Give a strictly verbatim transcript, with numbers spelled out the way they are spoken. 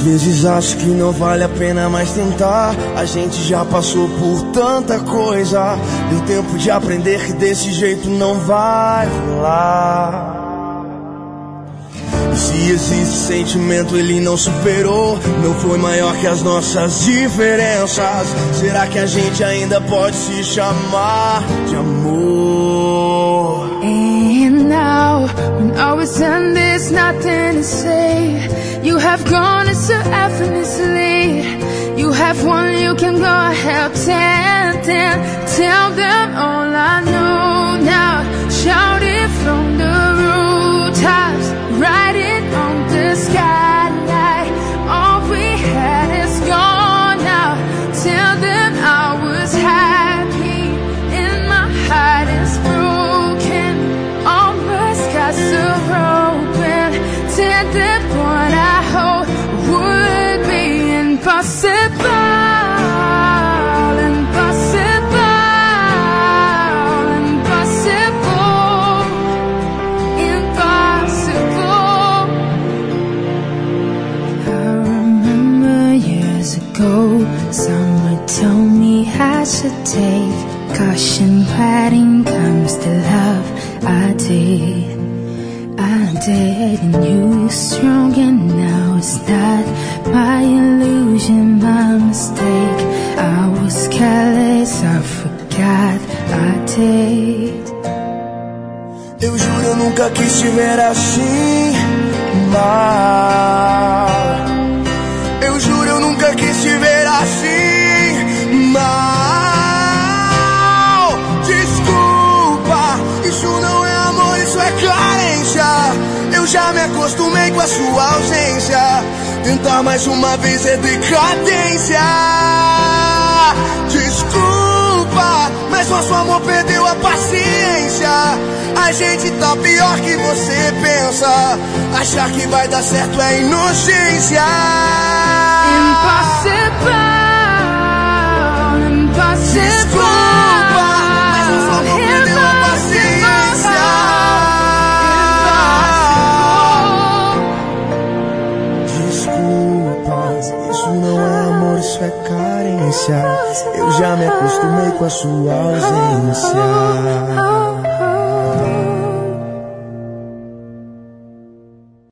vezes acho que não vale a pena mais tentar. A gente já passou por tanta coisa. Deu tempo de aprender que desse jeito não vai rolar. E se existe sentimento, ele não superou. Não foi maior que as nossas diferenças. Será que a gente ainda pode se chamar de amor? And now, when all is done, there's nothing to say. You have gone so effortlessly. You have won, you can go ahead, tell them, tell them all I know now. Shout it from the rooftops, write it on the skyline. All we had is gone now. Tell them I was happy and my heart is broken. All my skies are open. Tell them what I hope would be impossible. Someone told me I should take caution when it comes to love. I did, I did, and you were strong, and now it's not my illusion, my mistake. I was careless, I forgot I did. Eu juro, eu nunca quis te ver assim mal. Eu juro, eu nunca quis te ver assim mal. Desculpa, isso não é amor, isso é carência. Eu já me acostumei com a sua ausência. Tentar mais uma vez é decadência. Desculpa, mas nosso amor perdeu a paciência. A gente tá pior que você pensa. Achar que vai dar certo é inocência. Impossible, impossible. Desculpa, mas nosso amor perdeu a paciência. Desculpa, isso não é amor, isso é carência. Eu já me acostumei com a sua ausência.